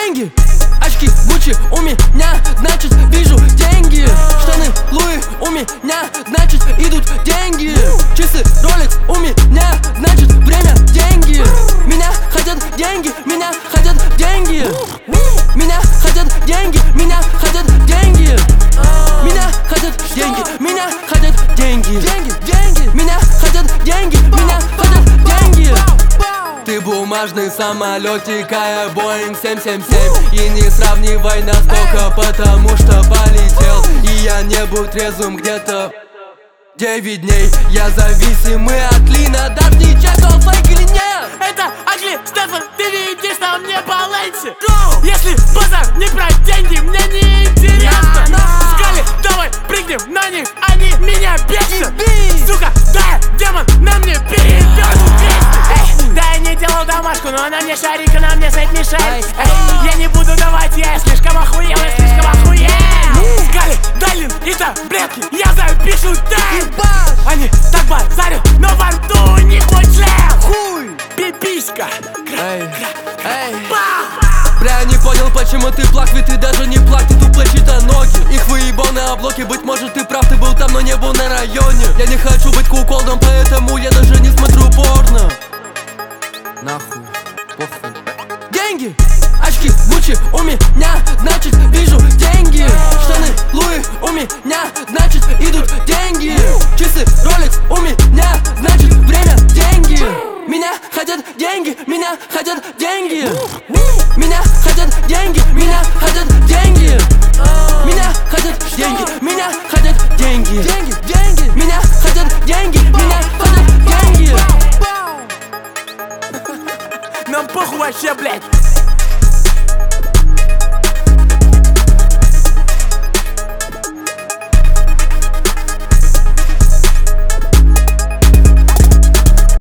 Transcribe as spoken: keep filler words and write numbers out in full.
Деньги, очки Гуччи у меня, значит вижу деньги. Штаны Луи у меня, значит идут деньги. Часы Rolex у меня, значит время деньги. Меня хотят деньги, меня хотят деньги. Меня хотят деньги, меня хотят деньги. Меня хотят деньги, меня хотят деньги. Деньги, деньги, меня хотят деньги, меня хотят деньги. Ты бумажный самолетик, а я Боинг семь семь семь. И не сравнивай настолько, потому что полетел. И я не был трезвым где-то девять дней. Я зависимый от Лина, даже не чекал фейк или нет. Это Агли, Стефан, ты видишь на мне балансе. Если базар не про деньги, мне не интересно. Скали, давай прыгнем на них, они меня бесят. Сука, да, демон на мне перевернут крестик. Да, я не делал домашку, но она мне шарик, она мне сайт мешает. Я не буду давать, я слишком охуел, я слишком охуел. Скали, Дайлин и таблетки, я запишу тайм. Они так базарят, но во рту у них мой член. Хуй, пиписька. Эй, эй. Бля, не понял, почему ты плак, ведь ты даже не плак, ты тупо чьи-то ноги. Их выебал на облоке, быть может ты прав, ты был там, но не был на районе. Я не хочу быть куколдом, поэтому я даже не смотрю порно. Нахуй, похуй. Деньги, очки Гуччи у меня, значит вижу деньги. Штаны Луи у меня, значит идут деньги. Часы Rolex у меня, значит время деньги. Меня хотят деньги, меня хотят деньги. Меня хотят деньги, меня хотят деньги. Меня хотят деньги, меня хотят деньги. Деньги, деньги, меня хотят деньги, меня хотят деньги. Нам похуй вообще, блядь.